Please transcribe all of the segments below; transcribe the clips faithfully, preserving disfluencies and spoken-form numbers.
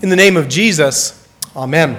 In the name of Jesus, amen.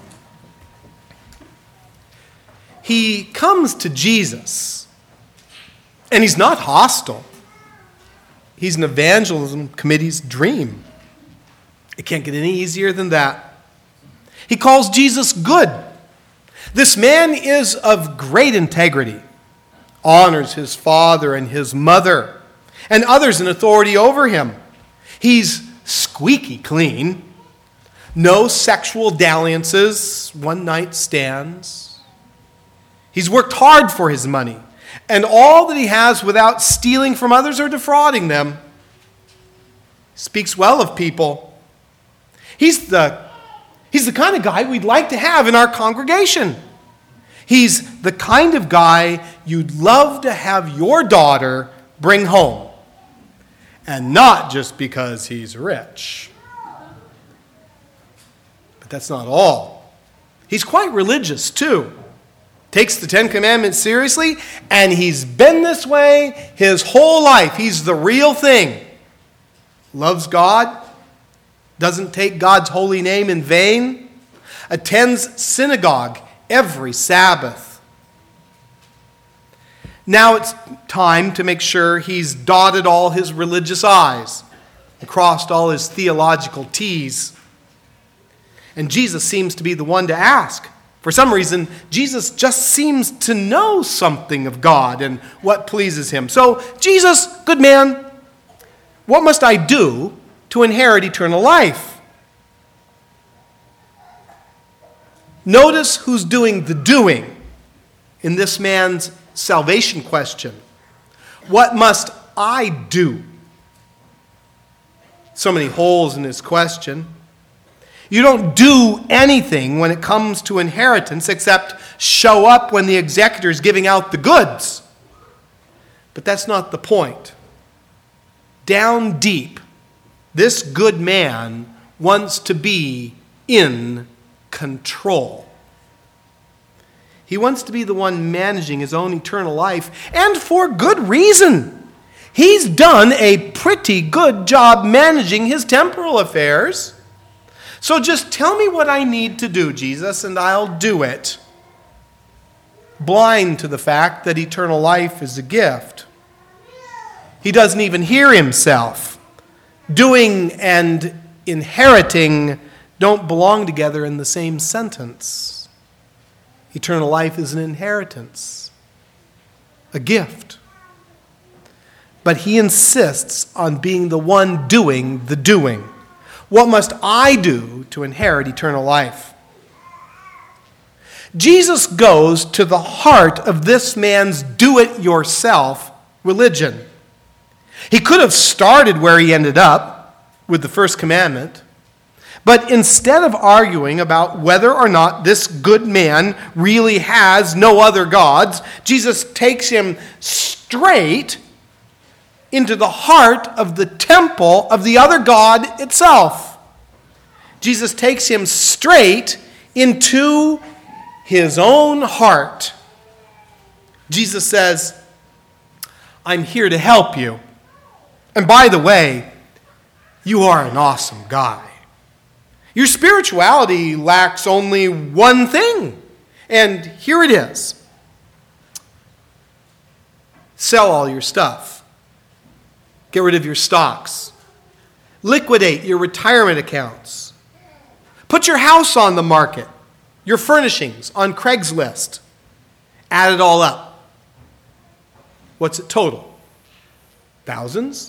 He comes to Jesus, and he's not hostile. He's an evangelism committee's dream. It can't get any easier than that. He calls Jesus good. This man is of great integrity, honors his father and his mother, and others in authority over him. He's squeaky clean. No sexual dalliances, one-night stands. He's worked hard for his money, and all that he has without stealing from others or defrauding them. He speaks well of people. He's the, he's the kind of guy we'd like to have in our congregation. He's the kind of guy you'd love to have your daughter bring home, and not just because he's rich. But that's not all. He's quite religious, too. Takes the Ten Commandments seriously, and he's been this way his whole life. He's the real thing. Loves God, doesn't take God's holy name in vain, attends synagogue every Sabbath. Now it's time to make sure he's dotted all his religious I's and crossed all his theological T's. And Jesus seems to be the one to ask. For some reason, Jesus just seems to know something of God and what pleases him. So, Jesus, good man, what must I do to inherit eternal life? Notice who's doing the doing in this man's salvation question. What must I do? So many holes in his question. You don't do anything when it comes to inheritance except show up when the executor is giving out the goods. But that's not the point. Down deep, this good man wants to be in control. He wants to be the one managing his own eternal life, and for good reason. He's done a pretty good job managing his temporal affairs. So just tell me what I need to do, Jesus, and I'll do it. Blind to the fact that eternal life is a gift. He doesn't even hear himself. Doing and inheriting don't belong together in the same sentence. Eternal life is an inheritance, a gift. But he insists on being the one doing the doing. What must I do to inherit eternal life? Jesus goes to the heart of this man's do-it-yourself religion. He could have started where he ended up, with the first commandment, but instead of arguing about whether or not this good man really has no other gods, Jesus takes him straight into the heart of the temple of the other God itself. Jesus takes him straight into his own heart. Jesus says, I'm here to help you. And by the way, you are an awesome guy. Your spirituality lacks only one thing, and here it is. Sell all your stuff. Get rid of your stocks. Liquidate your retirement accounts. Put your house on the market, your furnishings on Craigslist. Add it all up. What's it total? Thousands?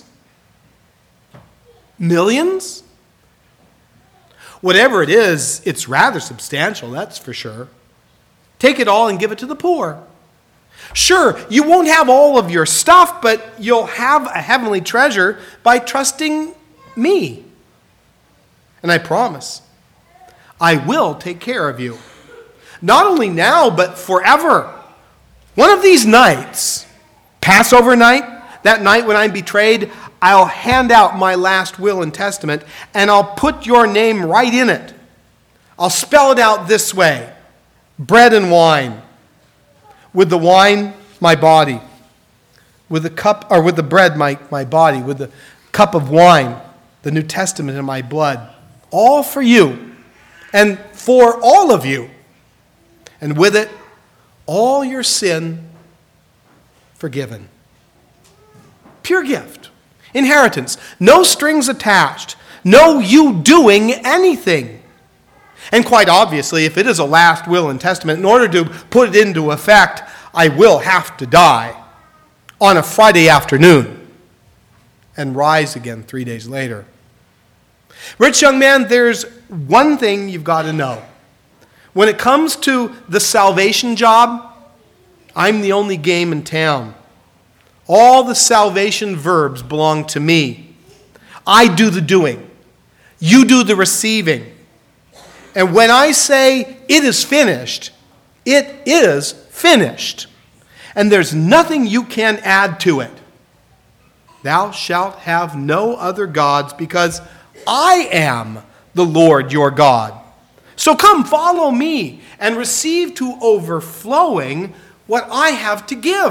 Millions? Whatever it is, it's rather substantial, that's for sure. Take it all and give it to the poor. Sure, you won't have all of your stuff, but you'll have a heavenly treasure by trusting me. And I promise, I will take care of you. Not only now, but forever. One of these nights, Passover night, that night when I'm betrayed, I'll hand out my last will and testament, and I'll put your name right in it. I'll spell it out this way: bread and wine. With the wine, my body. With the cup, or with the bread, my, my body. With the cup of wine, the New Testament in my blood. all for you and for all of you. And with it, all your sin forgiven. Pure gift. Inheritance. No strings attached. No you doing anything. And quite obviously, if it is a last will and testament, in order to put it into effect, I will have to die on a Friday afternoon and rise again three days later. Rich young man, there's one thing you've got to know. When it comes to the salvation job, I'm the only game in town. All the salvation verbs belong to me. I do the doing. You do the receiving. And when I say it is finished, it is finished. And there's nothing you can add to it. Thou shalt have no other gods, because I am the Lord your God. So come, follow me, and receive to overflowing what I have to give.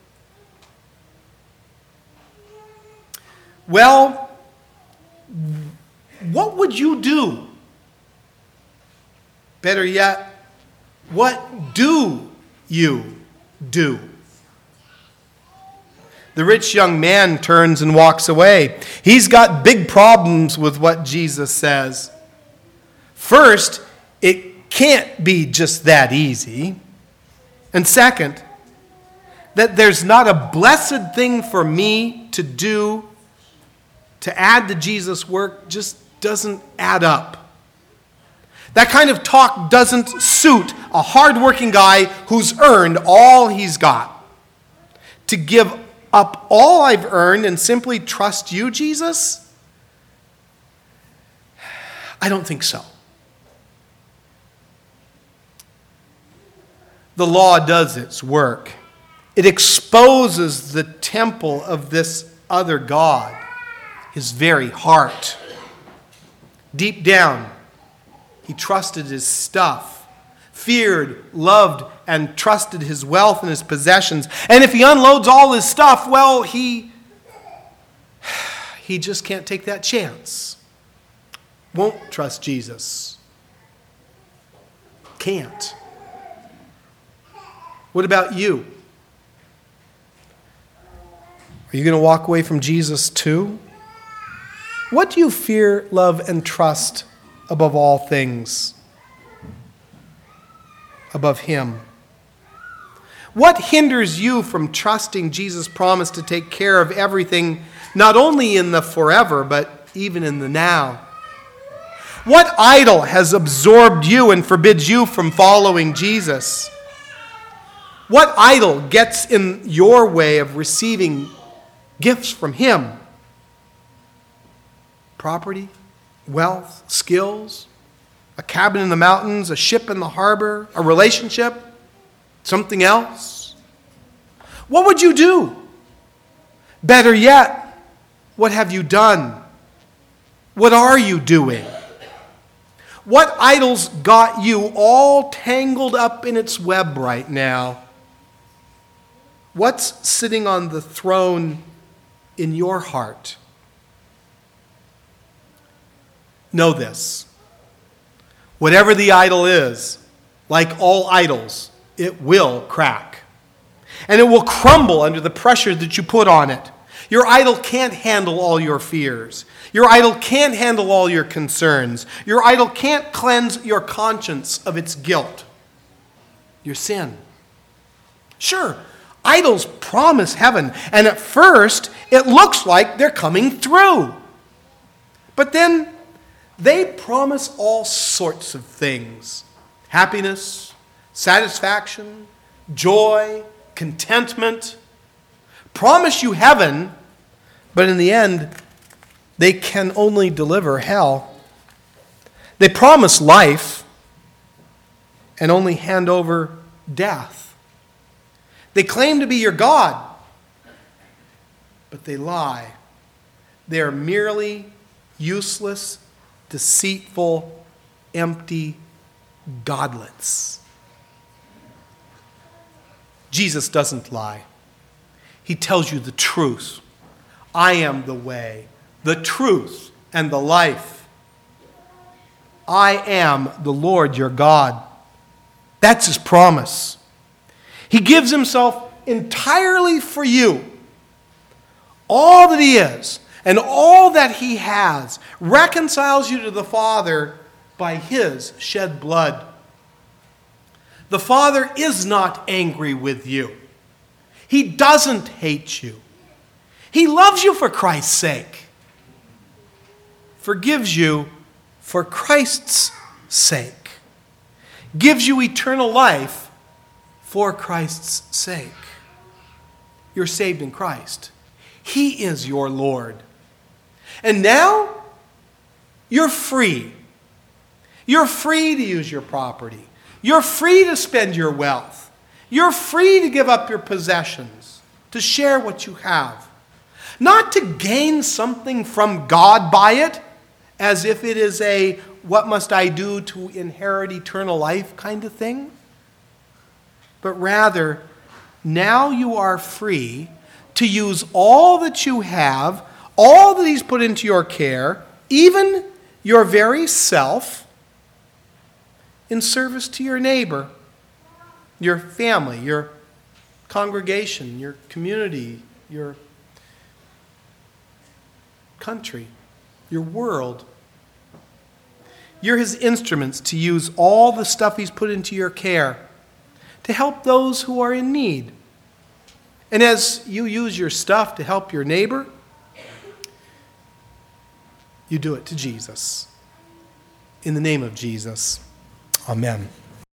Well, what would you do? Better yet, what do you do? The rich young man turns and walks away. He's got big problems with what Jesus says. First, it can't be just that easy. And second, that there's not a blessed thing for me to do to add to Jesus' work just doesn't add up. That kind of talk doesn't suit a hardworking guy who's earned all he's got. To give up all I've earned and simply trust you, Jesus? I don't think so. The law does its work. It exposes the temple of this other God, his very heart. Deep down, he trusted his stuff, feared, loved, and trusted his wealth and his possessions. And if he unloads all his stuff, well, he, he just can't take that chance. Won't trust Jesus. Can't. What about you? Are you going to walk away from Jesus too? What do you fear, love, and trust above all things? Above him. What hinders you from trusting Jesus' promise to take care of everything, not only in the forever, but even in the now? What idol has absorbed you and forbids you from following Jesus? What idol gets in your way of receiving gifts from him? Property, wealth, skills, a cabin in the mountains, a ship in the harbor, a relationship, something else? What would you do? Better yet, what have you done? What are you doing? What idols got you all tangled up in its web right now? What's sitting on the throne in your heart? Know this. Whatever the idol is, like all idols, it will crack. And it will crumble under the pressure that you put on it. Your idol can't handle all your fears. Your idol can't handle all your concerns. Your idol can't cleanse your conscience of its guilt, your sin. Sure, idols promise heaven, and at first it looks like they're coming through. But then they promise all sorts of things. Happiness, satisfaction, joy, contentment. Promise you heaven, but in the end, they can only deliver hell. They promise life and only hand over death. They claim to be your God, but they lie. They are merely useless, deceitful, empty godlets. Jesus doesn't lie. He tells you the truth. I am the way, the truth, and the life. I am the Lord your God. That's his promise. He gives himself entirely for you. All that he is and all that he has reconciles you to the Father by his shed blood. The Father is not angry with you. He doesn't hate you. He loves you for Christ's sake. Forgives you for Christ's sake. Gives you eternal life for Christ's sake. You're saved in Christ. He is your Lord. And now, you're free. You're free to use your property. You're free to spend your wealth. You're free to give up your possessions, to share what you have. Not to gain something from God by it, as if it is a what must I do to inherit eternal life kind of thing. But rather, now you are free to use all that you have, all that he's put into your care, even your very self, in service to your neighbor, your family, your congregation, your community, your country, your world. You're his instruments to use all the stuff he's put into your care to help those who are in need. And as you use your stuff to help your neighbor, you do it to Jesus. In the name of Jesus, amen.